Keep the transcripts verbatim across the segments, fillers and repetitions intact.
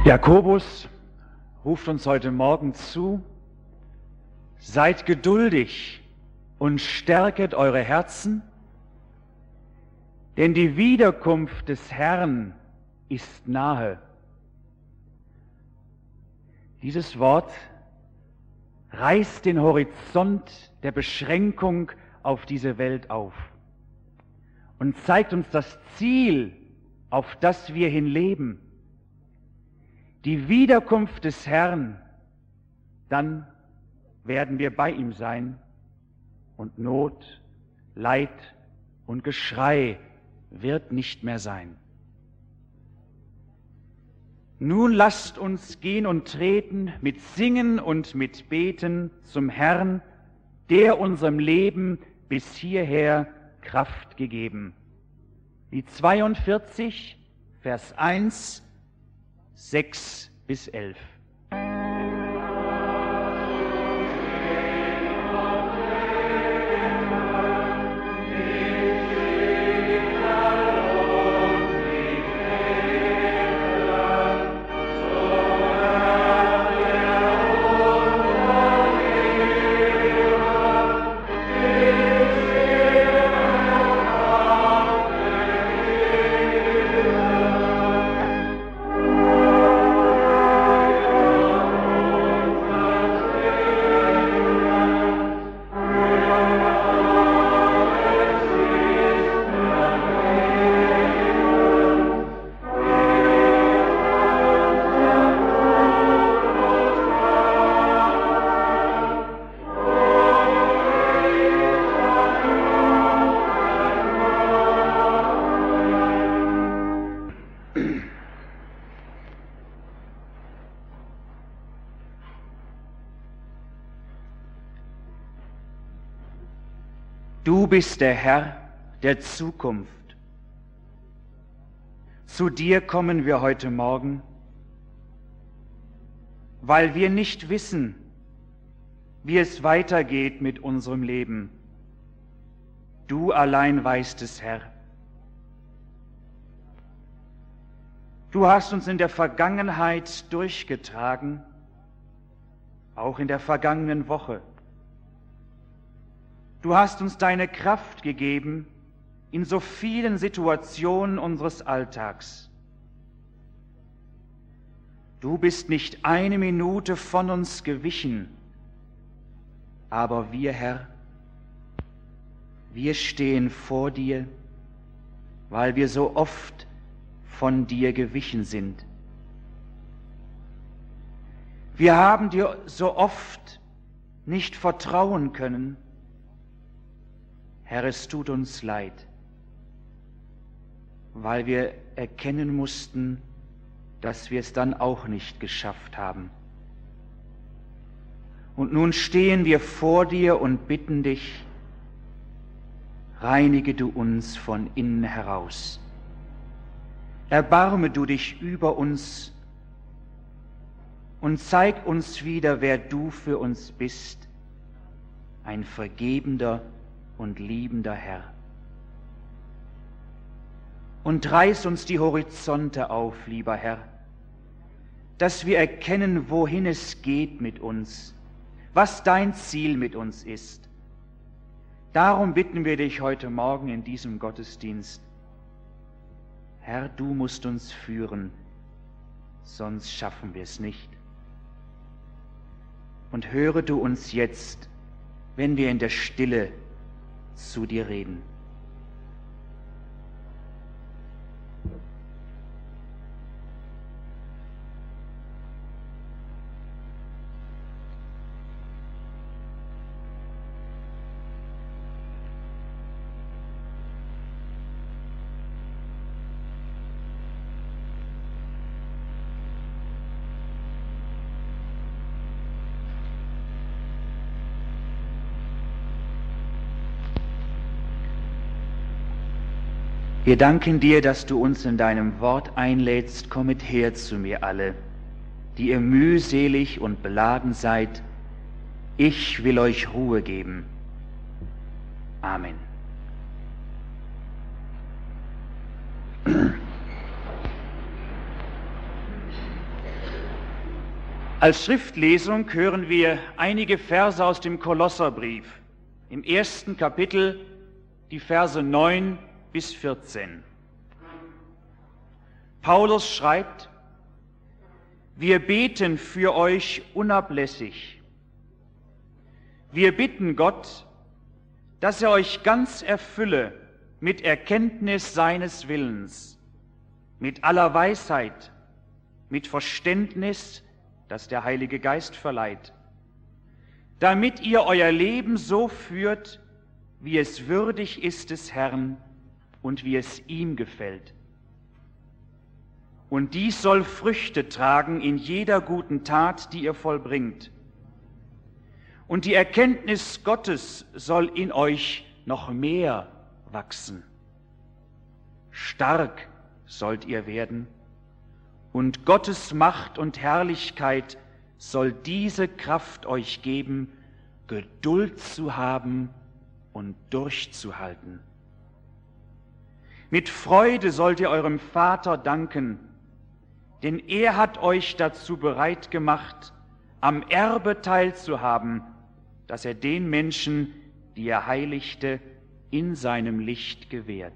Jakobus ruft uns heute Morgen zu: Seid geduldig und stärket eure Herzen, denn die Wiederkunft des Herrn ist nahe. Dieses Wort reißt den Horizont der Beschränkung auf diese Welt auf und zeigt uns das Ziel, auf das wir hin leben. Die Wiederkunft des Herrn, dann werden wir bei ihm sein und Not, Leid und Geschrei wird nicht mehr sein. Nun lasst uns gehen und treten mit Singen und mit Beten zum Herrn, der unserem Leben bis hierher Kraft gegeben. Die zweiundvierzig, Vers eins, sechs bis elf. Du bist der Herr der Zukunft. Zu dir kommen wir heute Morgen, weil wir nicht wissen, wie es weitergeht mit unserem Leben. Du allein weißt es, Herr. Du hast uns in der Vergangenheit durchgetragen, auch in der vergangenen Woche. Du hast uns deine Kraft gegeben in so vielen Situationen unseres Alltags. Du bist nicht eine Minute von uns gewichen, aber wir, Herr, wir stehen vor dir, weil wir so oft von dir gewichen sind. Wir haben dir so oft nicht vertrauen können. Herr, es tut uns leid, weil wir erkennen mussten, dass wir es dann auch nicht geschafft haben. Und nun stehen wir vor dir und bitten dich, reinige du uns von innen heraus. Erbarme du dich über uns und zeig uns wieder, wer du für uns bist, ein vergebender und liebender Herr. Und reiß uns die Horizonte auf, lieber Herr, dass wir erkennen, wohin es geht mit uns, was dein Ziel mit uns ist. Darum bitten wir dich heute Morgen in diesem Gottesdienst. Herr, du musst uns führen, sonst schaffen wir es nicht. Und höre du uns jetzt, wenn wir in der Stille zu dir reden. Wir danken dir, dass du uns in deinem Wort einlädst. Kommet her zu mir alle, die ihr mühselig und beladen seid. Ich will euch Ruhe geben. Amen. Als Schriftlesung hören wir einige Verse aus dem Kolosserbrief, im ersten Kapitel, die Verse neun bis vierzehn. Paulus schreibt: Wir beten für euch unablässig. Wir bitten Gott, dass er euch ganz erfülle mit Erkenntnis seines Willens, mit aller Weisheit, mit Verständnis, das der Heilige Geist verleiht, damit ihr euer Leben so führt, wie es würdig ist des Herrn und wie es ihm gefällt. Und dies soll Früchte tragen in jeder guten Tat, die ihr vollbringt. Und die Erkenntnis Gottes soll in euch noch mehr wachsen. Stark sollt ihr werden, und Gottes Macht und Herrlichkeit soll diese Kraft euch geben, Geduld zu haben und durchzuhalten. Mit Freude sollt ihr eurem Vater danken, denn er hat euch dazu bereit gemacht, am Erbe teilzuhaben, das er den Menschen, die er heiligte, in seinem Licht gewährt.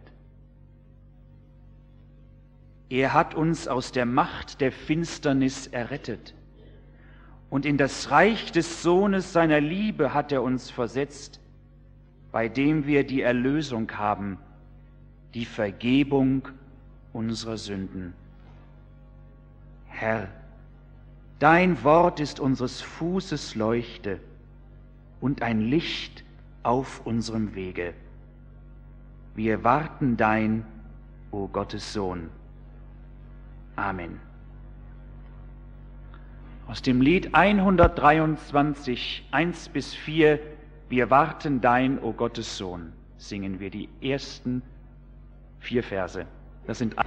Er hat uns aus der Macht der Finsternis errettet und in das Reich des Sohnes seiner Liebe hat er uns versetzt, bei dem wir die Erlösung haben, die Vergebung unserer Sünden. Herr, dein Wort ist unseres Fußes Leuchte und ein Licht auf unserem Wege. Wir warten dein, o Gottes Sohn. Amen. Aus dem Lied hundertdreiundzwanzig, eins bis vier, Wir warten dein, o Gottes Sohn, singen wir die ersten vier Verse. Das sind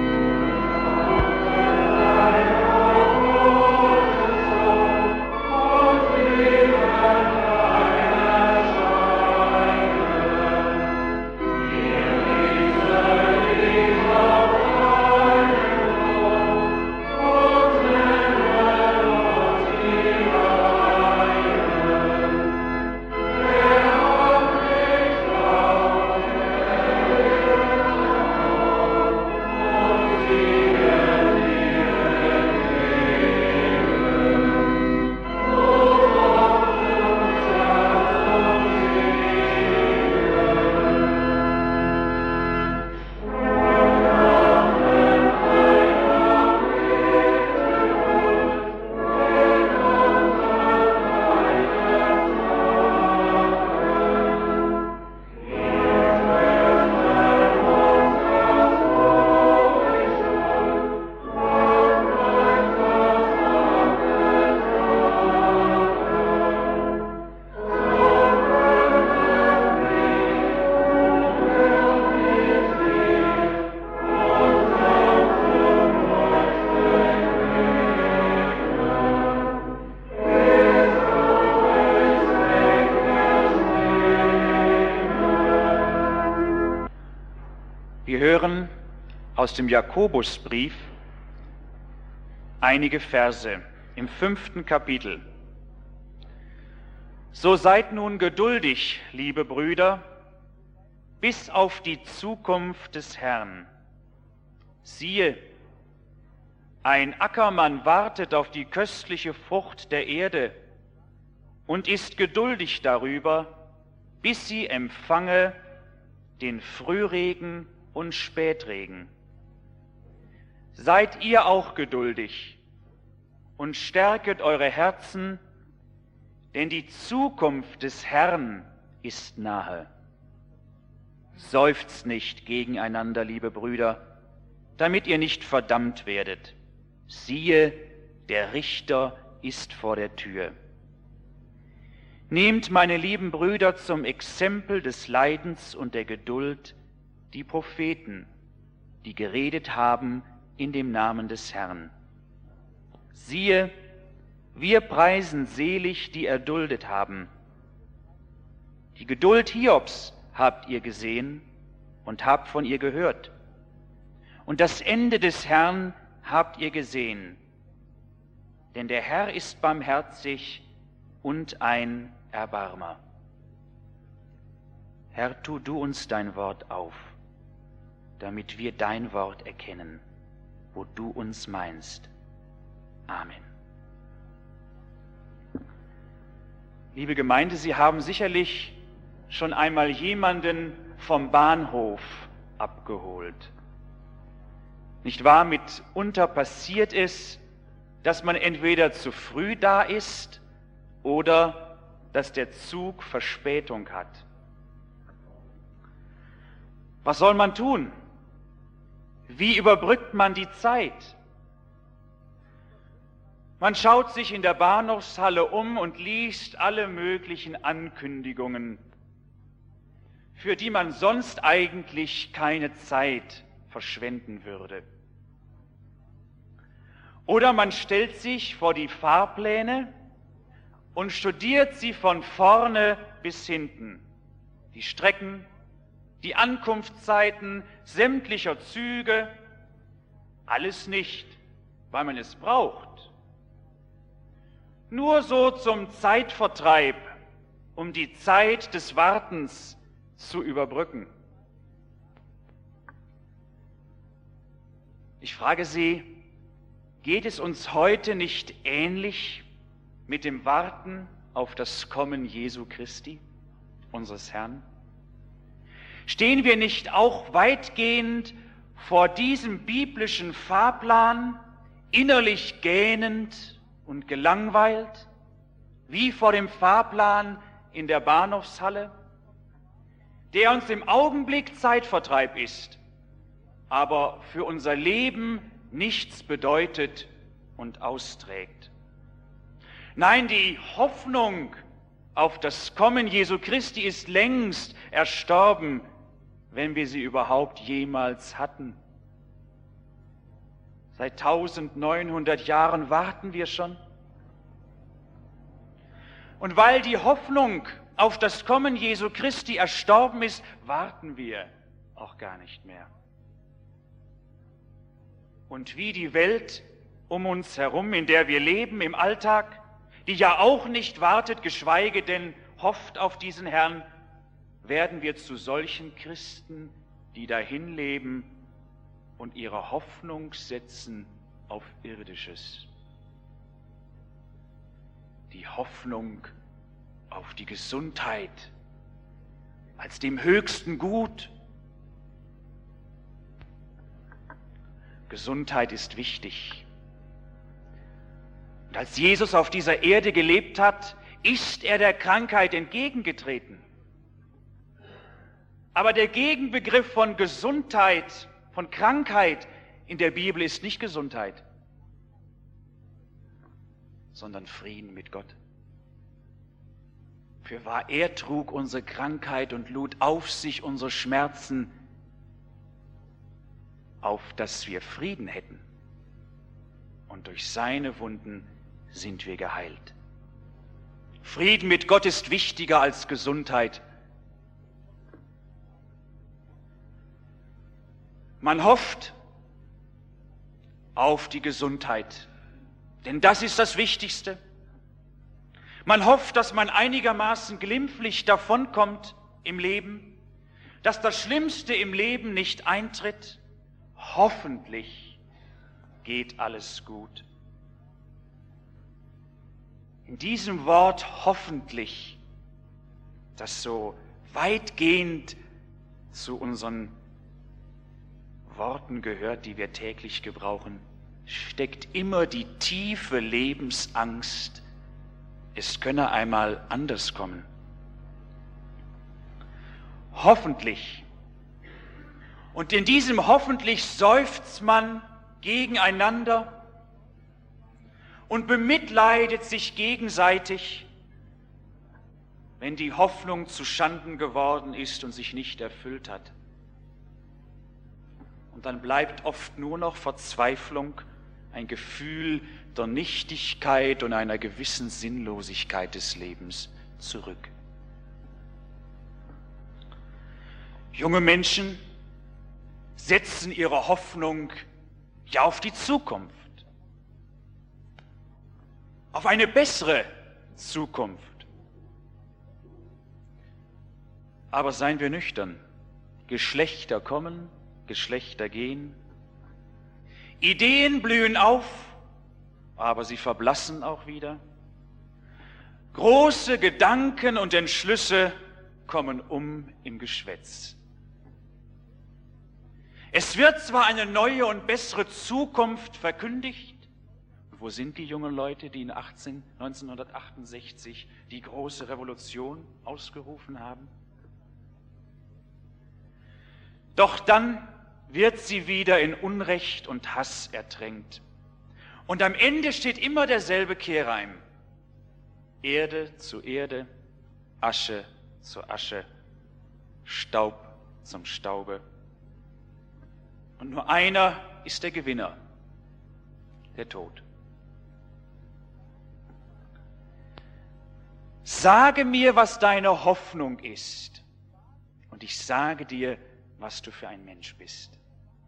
Wir hören aus dem Jakobusbrief einige Verse im fünften Kapitel. So seid nun geduldig, liebe Brüder, bis auf die Zukunft des Herrn. Siehe, ein Ackermann wartet auf die köstliche Frucht der Erde und ist geduldig darüber, bis sie empfange den Frühregen und Spätregen. Seid ihr auch geduldig und stärket eure Herzen, denn die Zukunft des Herrn ist nahe. Seufzt nicht gegeneinander, liebe Brüder, damit ihr nicht verdammt werdet. Siehe, der Richter ist vor der Tür. Nehmt, meine lieben Brüder, zum Exempel des Leidens und der Geduld die Propheten, die geredet haben in dem Namen des Herrn. Siehe, wir preisen selig, die erduldet haben. Die Geduld Hiobs habt ihr gesehen und habt von ihr gehört. Und das Ende des Herrn habt ihr gesehen. denn der Herr ist barmherzig und ein Erbarmer. Herr, tu du uns dein Wort auf, damit wir dein Wort erkennen, wo du uns meinst. Amen. Liebe Gemeinde, Sie haben sicherlich schon einmal jemanden vom Bahnhof abgeholt. Nicht wahr? Mitunter passiert es, dass man entweder zu früh da ist oder dass der Zug Verspätung hat. Was soll man tun? Wie überbrückt man die Zeit? Man schaut sich in der Bahnhofshalle um und liest alle möglichen Ankündigungen, für die man sonst eigentlich keine Zeit verschwenden würde. Oder man stellt sich vor die Fahrpläne und studiert sie von vorne bis hinten. Die Strecken, die Ankunftszeiten sämtlicher Züge, alles nicht, weil man es braucht. Nur so zum Zeitvertreib, um die Zeit des Wartens zu überbrücken. Ich frage Sie, geht es uns heute nicht ähnlich mit dem Warten auf das Kommen Jesu Christi, unseres Herrn? Stehen wir nicht auch weitgehend vor diesem biblischen Fahrplan, innerlich gähnend und gelangweilt, wie vor dem Fahrplan in der Bahnhofshalle, der uns im Augenblick Zeitvertreib ist, aber für unser Leben nichts bedeutet und austrägt? Nein, die Hoffnung auf das Kommen Jesu Christi ist längst erstorben, wenn wir sie überhaupt jemals hatten. Seit eintausendneunhundert Jahren warten wir schon. Und weil die Hoffnung auf das Kommen Jesu Christi erstorben ist, warten wir auch gar nicht mehr. Und wie die Welt um uns herum, in der wir leben, im Alltag, die ja auch nicht wartet, geschweige denn hofft auf diesen Herrn, werden wir zu solchen Christen, die dahin leben und ihre Hoffnung setzen auf Irdisches. Die Hoffnung auf die Gesundheit als dem höchsten Gut. Gesundheit ist wichtig. Und als Jesus auf dieser Erde gelebt hat, ist er der Krankheit entgegengetreten. Aber der Gegenbegriff von Gesundheit, von Krankheit in der Bibel ist nicht Gesundheit, sondern Frieden mit Gott. Fürwahr, er trug unsere Krankheit und lud auf sich unsere Schmerzen, auf dass wir Frieden hätten. Und durch seine Wunden sind wir geheilt. Frieden mit Gott ist wichtiger als Gesundheit. Man hofft auf die Gesundheit, denn das ist das Wichtigste. Man hofft, dass man einigermaßen glimpflich davonkommt im Leben, dass das Schlimmste im Leben nicht eintritt. Hoffentlich geht alles gut. In diesem Wort hoffentlich, das so weitgehend zu unseren Worten gehört, die wir täglich gebrauchen, steckt immer die tiefe Lebensangst, es könne einmal anders kommen. Hoffentlich. Und in diesem hoffentlich seufzt man gegeneinander und bemitleidet sich gegenseitig, wenn die Hoffnung zuschanden geworden ist und sich nicht erfüllt hat. Und dann bleibt oft nur noch Verzweiflung, ein Gefühl der Nichtigkeit und einer gewissen Sinnlosigkeit des Lebens zurück. Junge Menschen setzen ihre Hoffnung ja auf die Zukunft. auf eine bessere Zukunft. Aber seien wir nüchtern. Geschlechter kommen, Geschlechter gehen. Ideen blühen auf, aber sie verblassen auch wieder. Große Gedanken und Entschlüsse kommen um im Geschwätz. Es wird zwar eine neue und bessere Zukunft verkündigt. Wo sind die jungen Leute, die in neunzehnhundertachtundsechzig die große Revolution ausgerufen haben? Doch dann wird sie wieder in Unrecht und Hass ertränkt. Und am Ende steht immer derselbe Kehrreim. Erde zu Erde, Asche zu Asche, Staub zum Staube. Und nur einer ist der Gewinner, der Tod. Sage mir, was deine Hoffnung ist, und ich sage dir, was du für ein Mensch bist.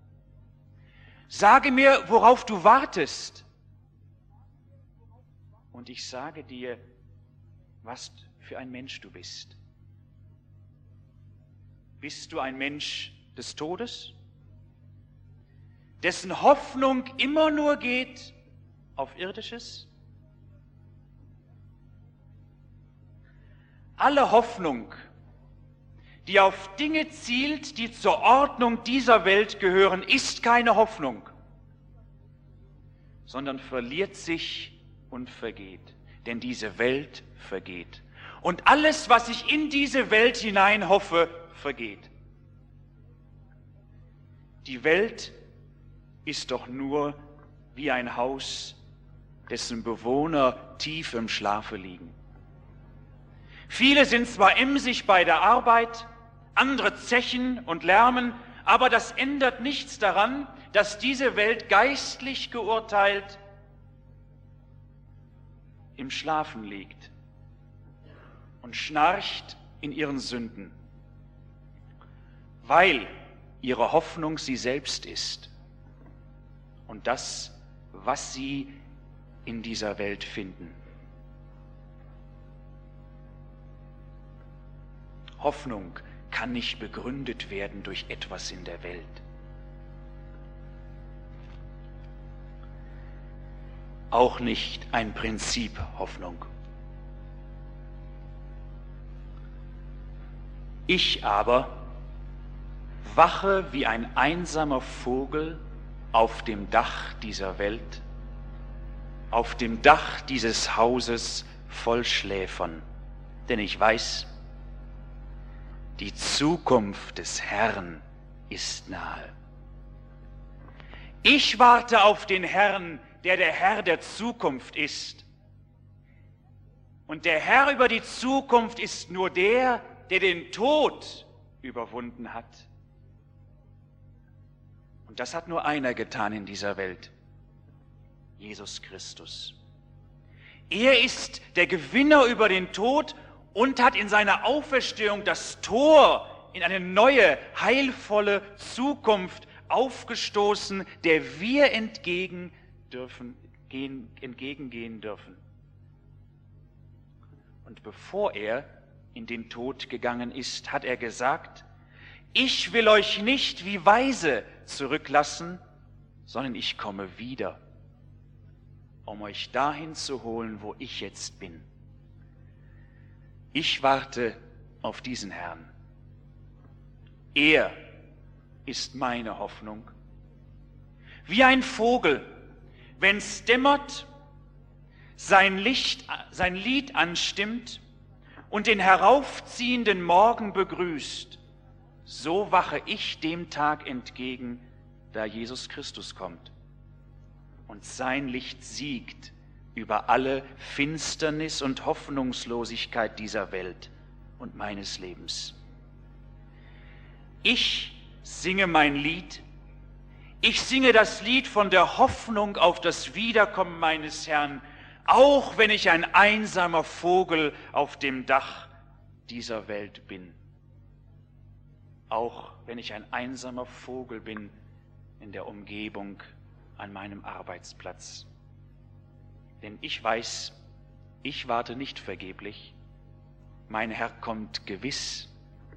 Sage mir, worauf du wartest, und ich sage dir, was für ein Mensch du bist. Bist du ein Mensch des Todes, dessen Hoffnung immer nur geht auf Irdisches? Alle Hoffnung, die auf Dinge zielt, die zur Ordnung dieser Welt gehören, ist keine Hoffnung, sondern verliert sich und vergeht. Denn diese Welt vergeht. Und alles, was ich in diese Welt hinein hoffe, vergeht. Die Welt ist doch nur wie ein Haus, dessen Bewohner tief im Schlafe liegen. Viele sind zwar emsig bei der Arbeit, andere zechen und lärmen, aber das ändert nichts daran, dass diese Welt geistlich geurteilt im Schlafen liegt und schnarcht in ihren Sünden, weil ihre Hoffnung sie selbst ist und das, was sie in dieser Welt finden. Hoffnung kann nicht begründet werden durch etwas in der Welt. Auch nicht ein Prinzip Hoffnung. Ich aber wache wie ein einsamer Vogel auf dem Dach dieser Welt, auf dem Dach dieses Hauses voll Schläfern, denn ich weiß, die Zukunft des Herrn ist nahe. Ich warte auf den Herrn, der der Herr der Zukunft ist. Und der Herr über die Zukunft ist nur der, der den Tod überwunden hat. Und das hat nur einer getan in dieser Welt, Jesus Christus. Er ist der Gewinner über den Tod und hat in seiner Auferstehung das Tor in eine neue, heilvolle Zukunft aufgestoßen, der wir entgegen dürfen, gehen, entgegengehen dürfen. Und bevor er in den Tod gegangen ist, hat er gesagt, ich will euch nicht wie Weise zurücklassen, sondern ich komme wieder, um euch dahin zu holen, wo ich jetzt bin. Ich warte auf diesen Herrn. Er ist meine Hoffnung. Wie ein Vogel, wenn's dämmert, sein Licht, sein Lied anstimmt und den heraufziehenden Morgen begrüßt, so wache ich dem Tag entgegen, da Jesus Christus kommt. Und sein Licht siegt über alle Finsternis und Hoffnungslosigkeit dieser Welt und meines Lebens. Ich singe mein Lied, ich singe das Lied von der Hoffnung auf das Wiederkommen meines Herrn, auch wenn ich ein einsamer Vogel auf dem Dach dieser Welt bin. Auch wenn ich ein einsamer Vogel bin in der Umgebung an meinem Arbeitsplatz. Denn ich weiß, Ich warte nicht vergeblich, mein Herr kommt gewiss.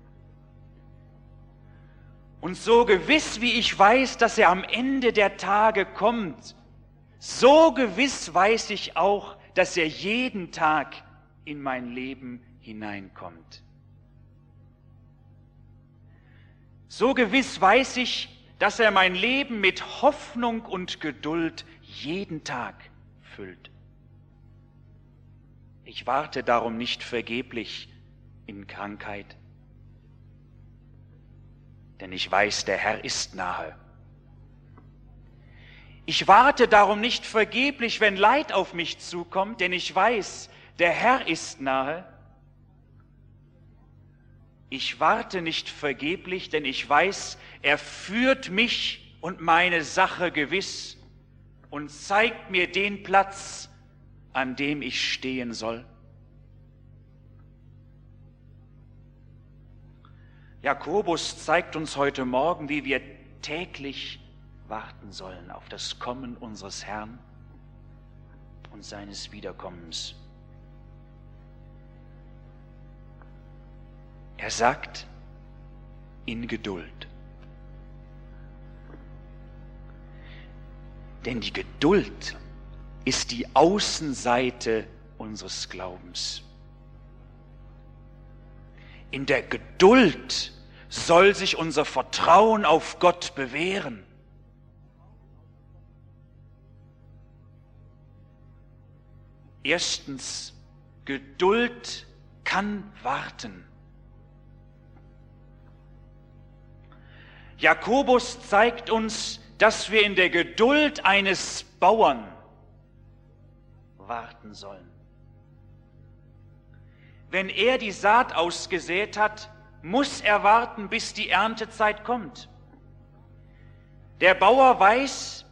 Und so gewiss, wie ich weiß, dass er am Ende der Tage kommt, so gewiss weiß ich auch, dass er jeden Tag in mein Leben hineinkommt. So gewiss weiß ich, dass er mein Leben mit Hoffnung und Geduld jeden Tag füllt. Ich warte darum nicht vergeblich in Krankheit, denn ich weiß, der Herr ist nahe. Ich warte darum nicht vergeblich, wenn Leid auf mich zukommt, denn ich weiß, der Herr ist nahe. Ich warte nicht vergeblich, denn ich weiß, er führt mich und meine Sache gewiss und zeigt mir den Platz, an dem ich stehen soll. Jakobus zeigt uns heute Morgen, wie wir täglich warten sollen auf das Kommen unseres Herrn und seines Wiederkommens. Er sagt, in Geduld. Denn die Geduld ist die Außenseite unseres Glaubens. In der Geduld soll sich unser Vertrauen auf Gott bewähren. Erstens, Geduld kann warten. Jakobus zeigt uns, dass wir in der Geduld eines Bauern warten sollen. Wenn er die Saat ausgesät hat, muss er warten, bis die Erntezeit kommt. Der Bauer weiß,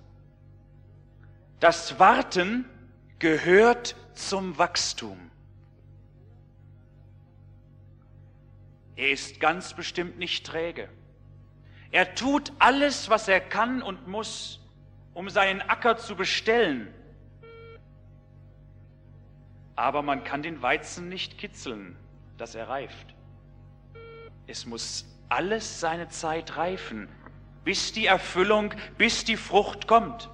das Warten gehört zum Wachstum. Er ist ganz bestimmt nicht träge. Er tut alles, was er kann und muss, um seinen Acker zu bestellen. Aber man kann den Weizen nicht kitzeln, dass er reift. Es muss alles seine Zeit reifen, bis die Erfüllung, bis die Frucht kommt.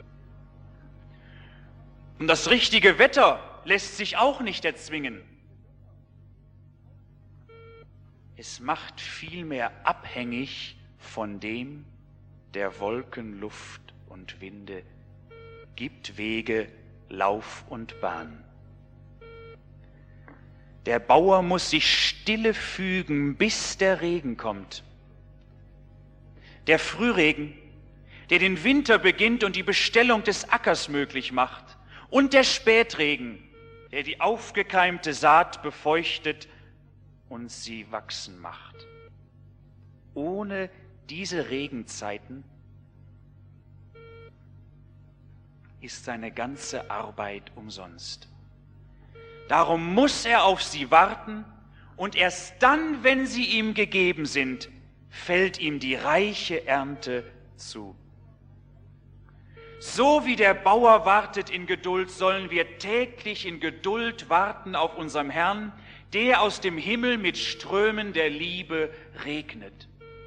Und das richtige Wetter lässt sich auch nicht erzwingen. Es macht vielmehr abhängig von dem, der Wolken, Luft und Winde gibt, Wege, Lauf und Bahn. Der Bauer muss sich stille fügen, bis der Regen kommt. Der Frühregen, der den Winter beginnt und die Bestellung des Ackers möglich macht. Und der Spätregen, der die aufgekeimte Saat befeuchtet und sie wachsen macht. Ohne diese Regenzeiten ist seine ganze Arbeit umsonst. Darum muss er auf sie warten und erst dann, wenn sie ihm gegeben sind, fällt ihm die reiche Ernte zu. So wie der Bauer wartet in Geduld, sollen wir täglich in Geduld warten auf unserem Herrn, der aus dem Himmel mit Strömen der Liebe regnet.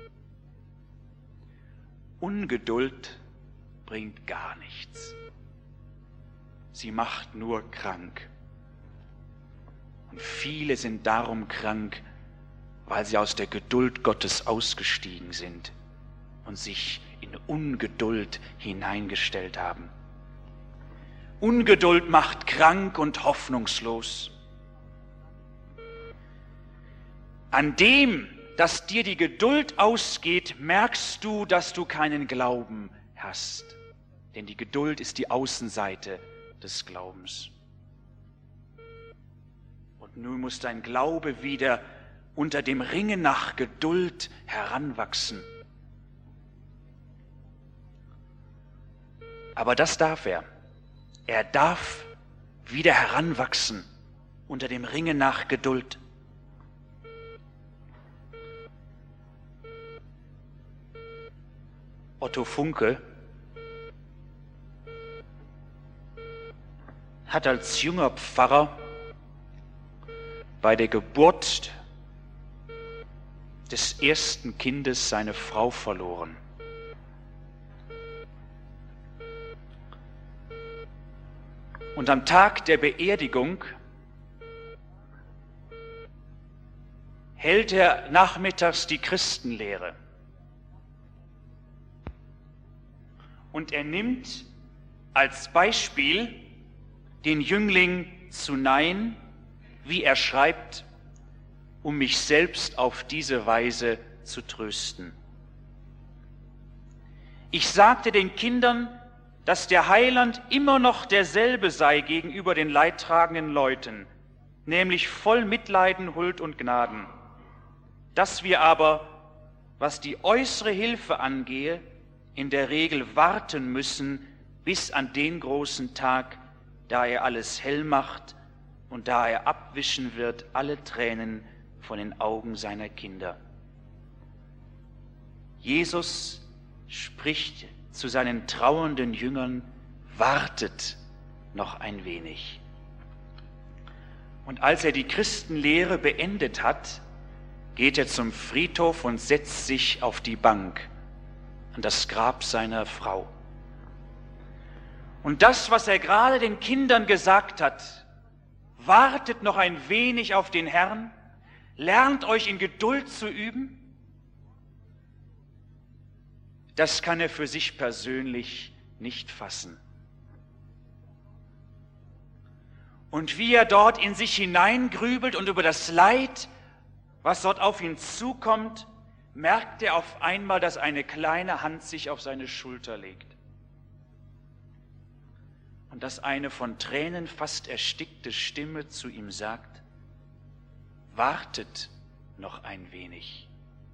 Ungeduld bringt gar nichts. Sie macht nur krank. Und viele sind darum krank, weil sie aus der Geduld Gottes ausgestiegen sind und sich in Ungeduld hineingestellt haben. Ungeduld macht krank und hoffnungslos. An dem, dass dir die Geduld ausgeht, merkst du, dass du keinen Glauben hast. Denn die Geduld ist die Außenseite des Glaubens. Und nun muss dein Glaube wieder unter dem Ringen nach Geduld heranwachsen. Aber das darf er. Er darf wieder heranwachsen unter dem Ringen nach Geduld. Otto Funke hat als junger Pfarrer bei der Geburt des ersten Kindes seine Frau verloren. Und am Tag der Beerdigung hält er nachmittags die Christenlehre. Und er nimmt als Beispiel den Jüngling zu Nain, wie er schreibt, um mich selbst auf diese Weise zu trösten. Ich sagte den Kindern, dass der Heiland immer noch derselbe sei gegenüber den leidtragenden Leuten, nämlich voll Mitleiden, Huld und Gnaden. Dass wir aber, was die äußere Hilfe angehe, in der Regel warten müssen bis an den großen Tag, da er alles hell macht und da er abwischen wird alle Tränen von den Augen seiner Kinder. Jesus spricht zu seinen trauernden Jüngern: Wartet noch ein wenig. Und als er die Christenlehre beendet hat, geht er zum Friedhof und setzt sich auf die Bank an das Grab seiner Frau. Und das, was er gerade den Kindern gesagt hat, wartet noch ein wenig auf den Herrn, lernt euch in Geduld zu üben, das kann er für sich persönlich nicht fassen. Und wie er dort in sich hineingrübelt und über das Leid, was dort auf ihn zukommt, merkt er auf einmal, dass eine kleine Hand sich auf seine Schulter legt. Und dass eine von Tränen fast erstickte Stimme zu ihm sagt: Wartet noch ein wenig.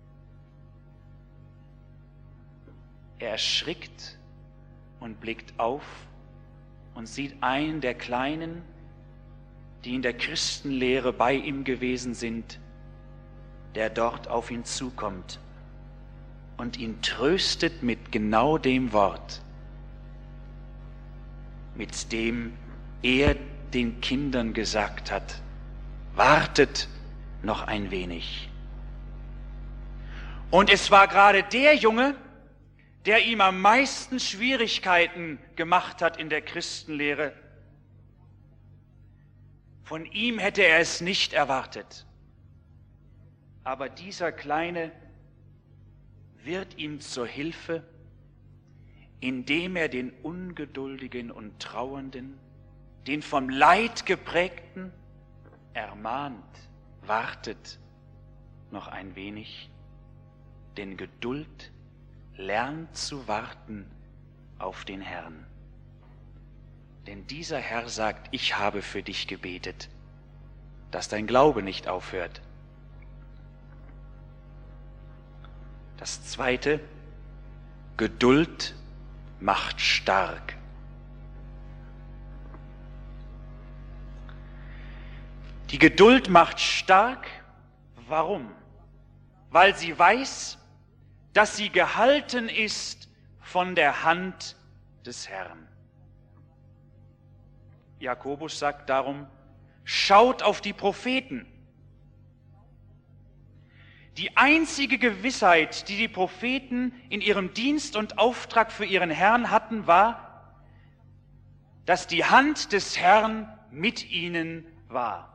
Er erschrickt und blickt auf und sieht einen der Kleinen, die in der Christenlehre bei ihm gewesen sind, der dort auf ihn zukommt und ihn tröstet mit genau dem Wort, mit dem er den Kindern gesagt hat: Wartet noch ein wenig. Und es war gerade der Junge, der ihm am meisten Schwierigkeiten gemacht hat in der Christenlehre. Von ihm hätte er es nicht erwartet. Aber dieser Kleine wird ihm zur Hilfe, indem er den Ungeduldigen und Trauernden, den vom Leid geprägten, ermahnt: Wartet noch ein wenig, denn Geduld lernt zu warten auf den Herrn. Denn dieser Herr sagt: Ich habe für dich gebetet, dass dein Glaube nicht aufhört. Das Zweite: Geduld macht stark. Die Geduld macht stark. Warum? Weil sie weiß, dass sie gehalten ist von der Hand des Herrn. Jakobus sagt darum: Schaut auf die Propheten. Die einzige Gewissheit, die die Propheten in ihrem Dienst und Auftrag für ihren Herrn hatten, war, dass die Hand des Herrn mit ihnen war.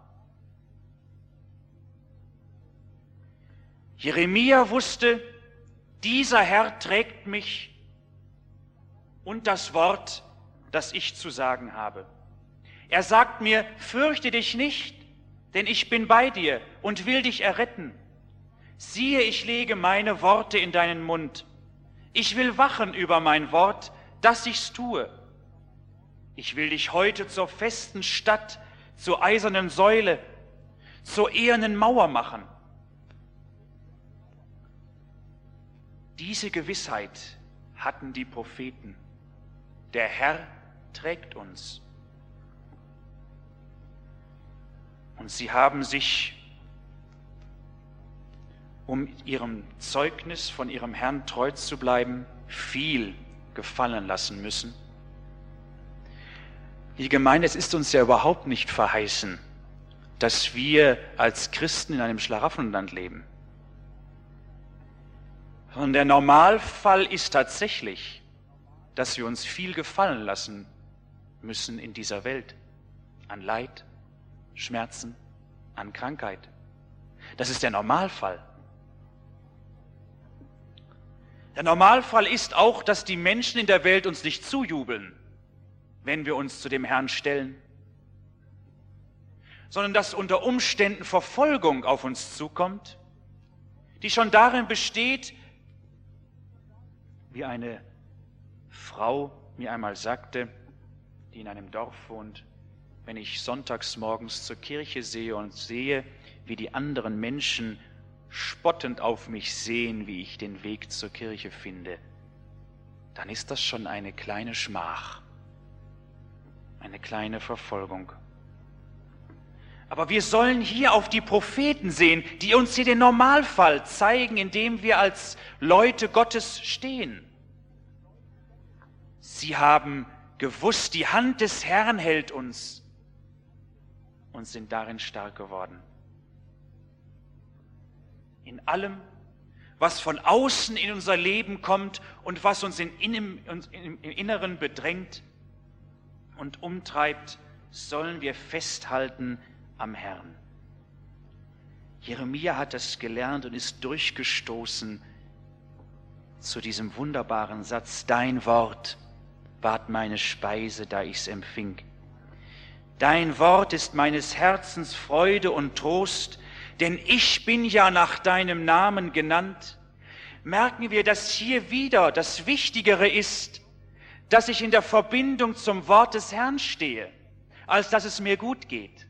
Jeremia wusste: Dieser Herr trägt mich und das Wort, das ich zu sagen habe. Er sagt mir: Fürchte dich nicht, denn ich bin bei dir und will dich erretten. Siehe, ich lege meine Worte in deinen Mund. Ich will wachen über mein Wort, dass ich's tue. Ich will dich heute zur festen Stadt, zur eisernen Säule, zur ehernen Mauer machen. Diese Gewissheit hatten die Propheten. Der Herr trägt uns. Und sie haben sich, um ihrem Zeugnis von ihrem Herrn treu zu bleiben, viel gefallen lassen müssen. Die Gemeinde, es ist uns ja überhaupt nicht verheißen, dass wir als Christen in einem Schlaraffenland leben. Und der Normalfall ist tatsächlich, dass wir uns viel gefallen lassen müssen in dieser Welt. An Leid, Schmerzen, an Krankheit. Das ist der Normalfall. Der Normalfall ist auch, dass die Menschen in der Welt uns nicht zujubeln, wenn wir uns zu dem Herrn stellen, sondern dass unter Umständen Verfolgung auf uns zukommt, die schon darin besteht, wie eine Frau mir einmal sagte, die in einem Dorf wohnt, wenn ich sonntags morgens zur Kirche sehe und sehe, wie die anderen Menschen spottend auf mich sehen, wie ich den Weg zur Kirche finde, dann ist das schon eine kleine Schmach, eine kleine Verfolgung. Aber wir sollen hier auf die Propheten sehen, die uns hier den Normalfall zeigen, in dem wir als Leute Gottes stehen. Sie haben gewusst, die Hand des Herrn hält uns und sind darin stark geworden. In allem, was von außen in unser Leben kommt und was uns in, in, in, im Inneren bedrängt und umtreibt, sollen wir festhalten am Herrn. Jeremia hat es gelernt und ist durchgestoßen zu diesem wunderbaren Satz: Dein Wort ward meine Speise, da ich's empfing. Dein Wort ist meines Herzens Freude und Trost, denn ich bin ja nach deinem Namen genannt. Merken wir, dass hier wieder das Wichtigere ist, dass ich in der Verbindung zum Wort des Herrn stehe, als dass es mir gut geht.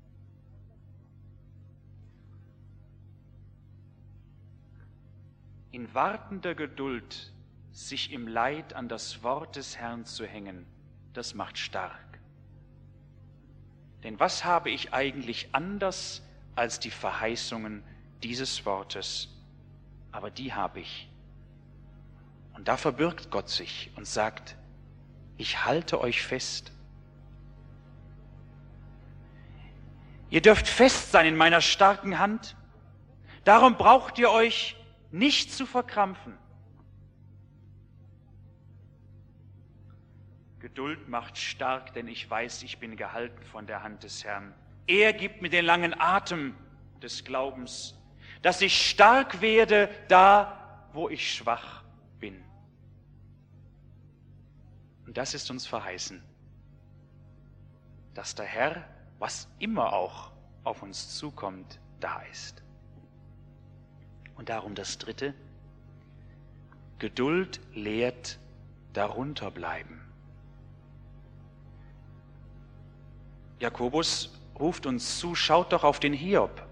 In wartender Geduld sich im Leid an das Wort des Herrn zu hängen, das macht stark. Denn was habe ich eigentlich anders als die Verheißungen dieses Wortes? Aber die habe ich. Und da verbirgt Gott sich und sagt: Ich halte euch fest. Ihr dürft fest sein in meiner starken Hand. Darum braucht ihr euch nicht zu verkrampfen. Geduld macht stark, denn ich weiß, ich bin gehalten von der Hand des Herrn. Er gibt mir den langen Atem des Glaubens, dass ich stark werde da, wo ich schwach bin. Und das ist uns verheißen, dass der Herr, was immer auch auf uns zukommt, da ist. Und darum das Dritte: Geduld lehrt darunter bleiben. Jakobus ruft uns zu, schaut doch auf den Hiob.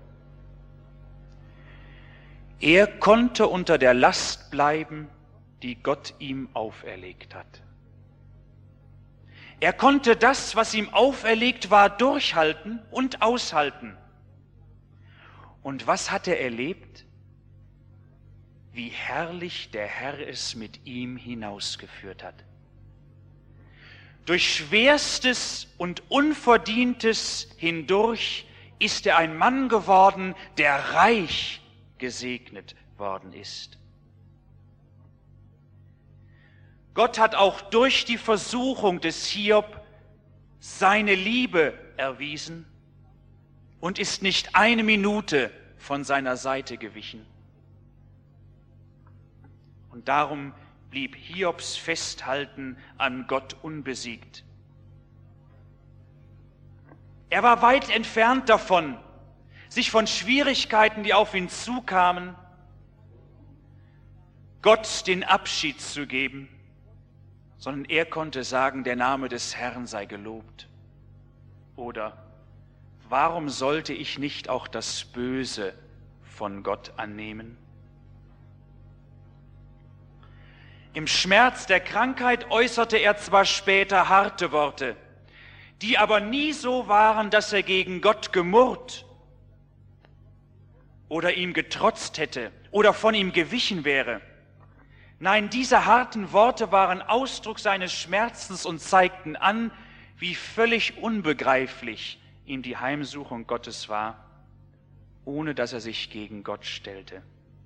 Er konnte unter der Last bleiben, die Gott ihm auferlegt hat. Er konnte das, was ihm auferlegt war, durchhalten und aushalten. Und was hat er erlebt? Wie herrlich der Herr es mit ihm hinausgeführt hat. Durch Schwerstes und Unverdientes hindurch ist er ein Mann geworden, der reich gesegnet worden ist. Gott hat auch durch die Versuchung des Hiob seine Liebe erwiesen und ist nicht eine Minute von seiner Seite gewichen. Und darum blieb Hiobs Festhalten an Gott unbesiegt. Er war weit entfernt davon, sich von Schwierigkeiten, die auf ihn zukamen, Gott den Abschied zu geben, sondern er konnte sagen, der Name des Herrn sei gelobt. Oder: Warum sollte ich nicht auch das Böse von Gott annehmen? Im Schmerz der Krankheit äußerte er zwar später harte Worte, die aber nie so waren, dass er gegen Gott gemurrt oder ihm getrotzt hätte oder von ihm gewichen wäre. Nein, diese harten Worte waren Ausdruck seines Schmerzens und zeigten an, wie völlig unbegreiflich ihm die Heimsuchung Gottes war, ohne dass er sich gegen Gott stellte.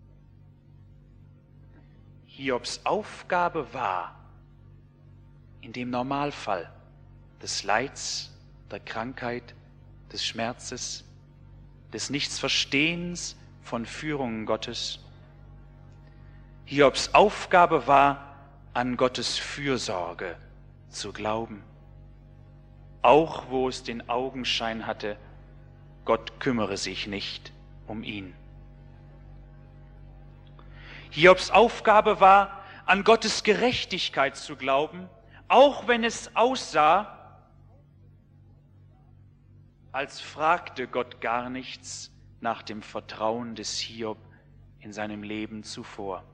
Hiobs Aufgabe war, in dem Normalfall des Leids, der Krankheit, des Schmerzes, des Nichtsverstehens von Führungen Gottes. Hiobs Aufgabe war, an Gottes Fürsorge zu glauben, auch wo es den Augenschein hatte, Gott kümmere sich nicht um ihn. Hiobs Aufgabe war, an Gottes Gerechtigkeit zu glauben, auch wenn es aussah, als fragte Gott gar nichts nach dem Vertrauen des Hiob in seinem Leben zuvor.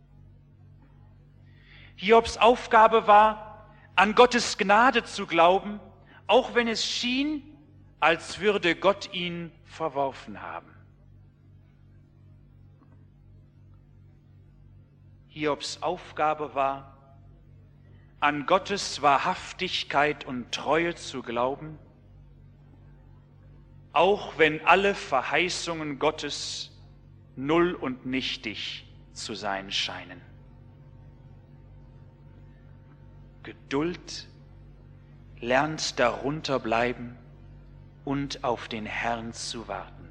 Hiobs Aufgabe war, an Gottes Gnade zu glauben, auch wenn es schien, als würde Gott ihn verworfen haben. Hiobs Aufgabe war, an Gottes Wahrhaftigkeit und Treue zu glauben, auch wenn alle Verheißungen Gottes null und nichtig zu sein scheinen. Geduld lernt darunter bleiben und auf den Herrn zu warten.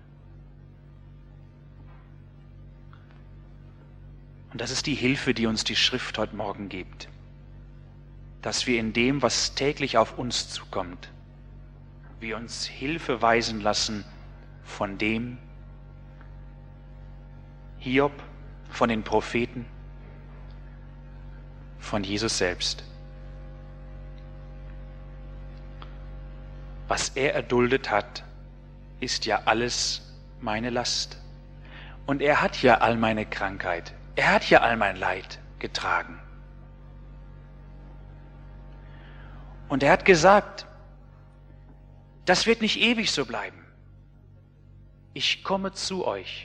Und das ist die Hilfe, die uns die Schrift heute Morgen gibt, dass wir in dem, was täglich auf uns zukommt, wir uns Hilfe weisen lassen von dem Hiob, von den Propheten, von Jesus selbst. Was er erduldet hat, ist ja alles meine Last. Und er hat ja all meine Krankheit, er hat ja all mein Leid getragen. Und er hat gesagt, das wird nicht ewig so bleiben. Ich komme zu euch.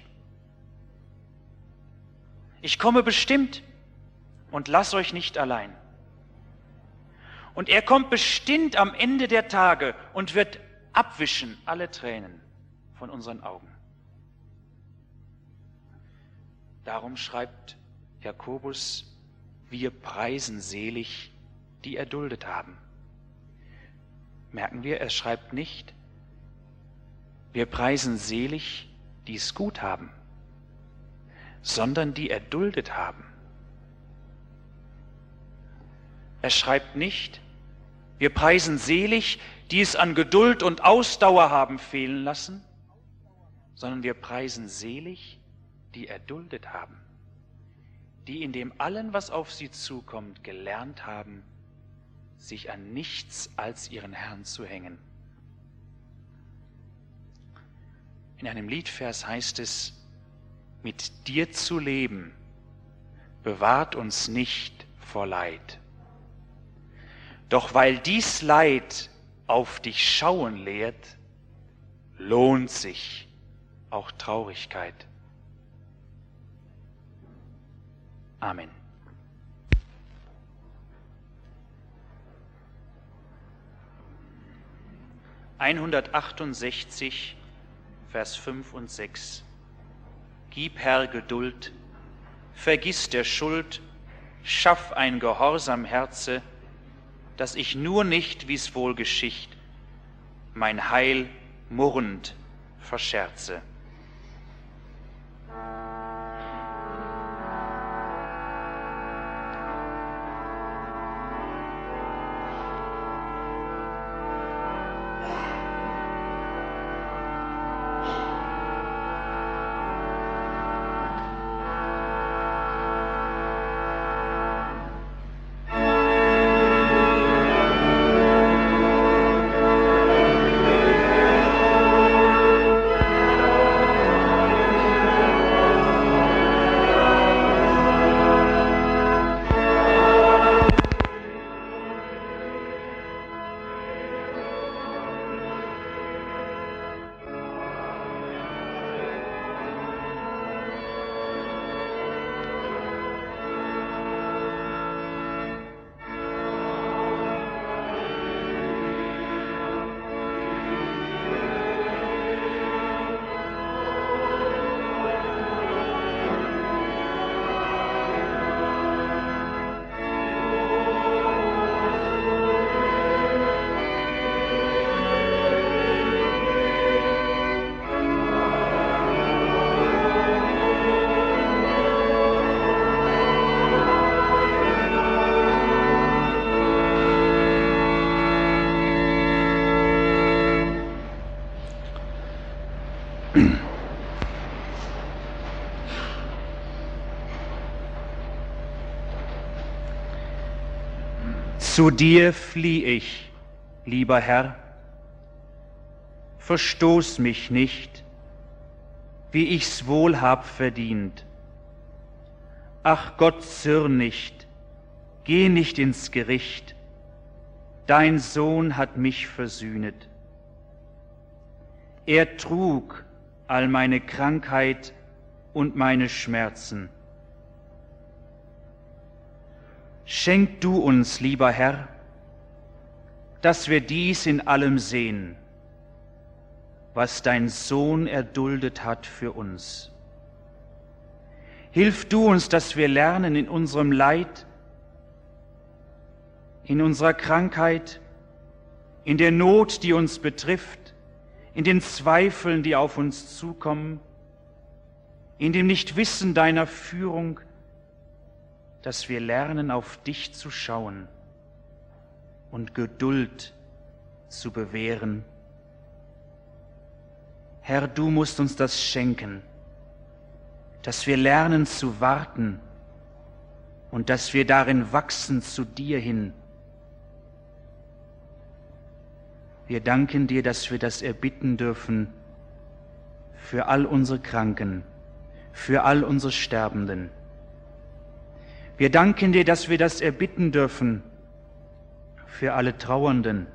Ich komme bestimmt und lass euch nicht allein. Und er kommt bestimmt am Ende der Tage und wird abwischen alle Tränen von unseren Augen. Darum schreibt Jakobus, wir preisen selig, die erduldet haben. Merken wir, er schreibt nicht, wir preisen selig, die es gut haben, sondern die erduldet haben. Er schreibt nicht, wir preisen selig, die es an Geduld und Ausdauer haben fehlen lassen, sondern wir preisen selig, die erduldet haben, die in dem allen, was auf sie zukommt, gelernt haben, sich an nichts als ihren Herrn zu hängen. In einem Liedvers heißt es, mit dir zu leben, bewahrt uns nicht vor Leid. Doch weil dies Leid auf dich schauen lehrt, lohnt sich auch Traurigkeit. Amen. hundertachtundsechzig, Vers fünf und sechs. Gib, Herr, Geduld, vergiss der Schuld, schaff ein gehorsam Herze, dass ich nur nicht, wie's wohl geschicht, mein Heil murrend verscherze. Zu dir flieh ich, lieber Herr, verstoß mich nicht, wie ich's wohl hab verdient. Ach Gott, zürn nicht, geh nicht ins Gericht, dein Sohn hat mich versühnet. Er trug all meine Krankheit und meine Schmerzen. Schenk du uns, lieber Herr, dass wir dies in allem sehen, was dein Sohn erduldet hat für uns. Hilf du uns, dass wir lernen in unserem Leid, in unserer Krankheit, in der Not, die uns betrifft, in den Zweifeln, die auf uns zukommen, in dem Nichtwissen deiner Führung, dass wir lernen, auf dich zu schauen und Geduld zu bewähren. Herr, du musst uns das schenken, dass wir lernen zu warten und dass wir darin wachsen zu dir hin. Wir danken dir, dass wir das erbitten dürfen für all unsere Kranken, für all unsere Sterbenden. Wir danken dir, dass wir das erbitten dürfen für alle Trauernden,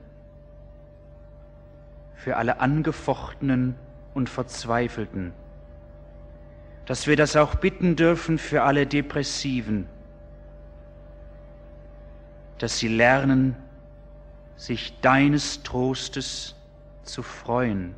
für alle Angefochtenen und Verzweifelten, dass wir das auch bitten dürfen für alle Depressiven, dass sie lernen, sich deines Trostes zu freuen.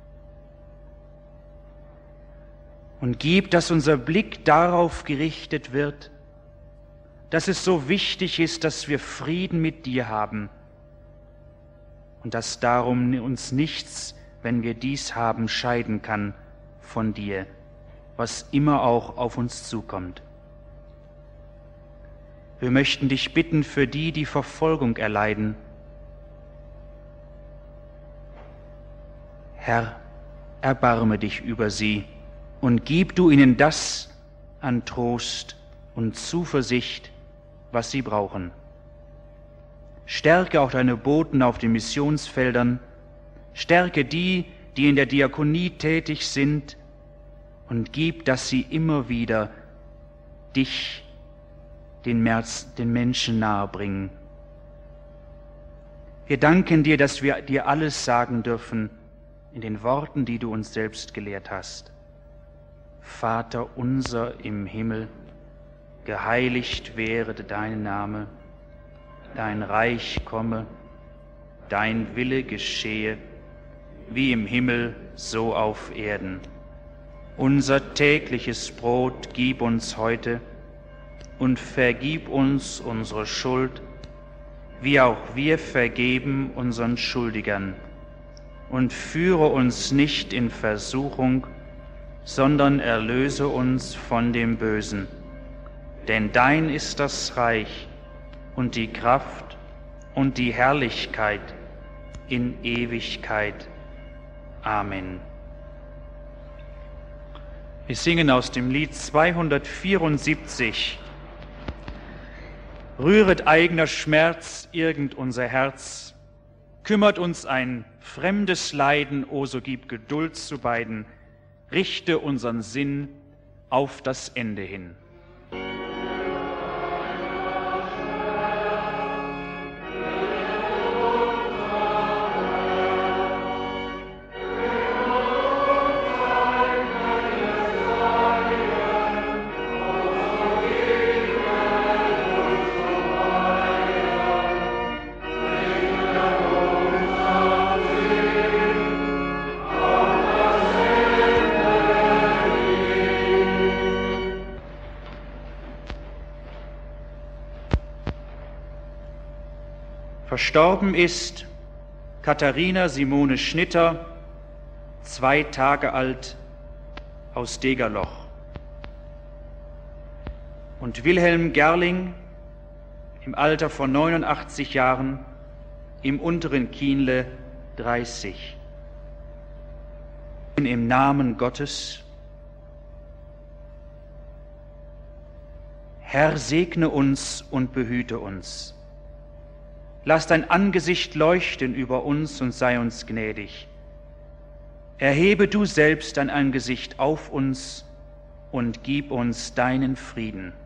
Und gib, dass unser Blick darauf gerichtet wird, dass es so wichtig ist, dass wir Frieden mit dir haben und dass darum uns nichts, wenn wir dies haben, scheiden kann von dir, was immer auch auf uns zukommt. Wir möchten dich bitten für die, die Verfolgung erleiden. Herr, erbarme dich über sie und gib du ihnen das an Trost und Zuversicht, was sie brauchen. Stärke auch deine Boten auf den Missionsfeldern, stärke die, die in der Diakonie tätig sind, und gib, dass sie immer wieder dich, den, Merz, den Menschen nahebringen. Wir danken dir, dass wir dir alles sagen dürfen in den Worten, die du uns selbst gelehrt hast. Vater unser im Himmel, geheiligt werde dein Name, dein Reich komme, dein Wille geschehe, wie im Himmel, so auf Erden. Unser tägliches Brot gib uns heute und vergib uns unsere Schuld, wie auch wir vergeben unseren Schuldigern. Und führe uns nicht in Versuchung, sondern erlöse uns von dem Bösen. Denn dein ist das Reich und die Kraft und die Herrlichkeit in Ewigkeit. Amen. Wir singen aus dem Lied zweihundertvierundsiebzig. Rühret eigener Schmerz irgend unser Herz, kümmert uns ein fremdes Leiden, o so gib Geduld zu beiden, richte unseren Sinn auf das Ende hin. Verstorben ist Katharina Simone Schnitter, zwei Tage alt, aus Degerloch. Und Wilhelm Gerling, im Alter von neunundachtzig Jahren, im unteren Kienle dreißig. Im Namen Gottes. Herr, segne uns und behüte uns. Lass dein Angesicht leuchten über uns und sei uns gnädig. Erhebe du selbst dein Angesicht auf uns und gib uns deinen Frieden.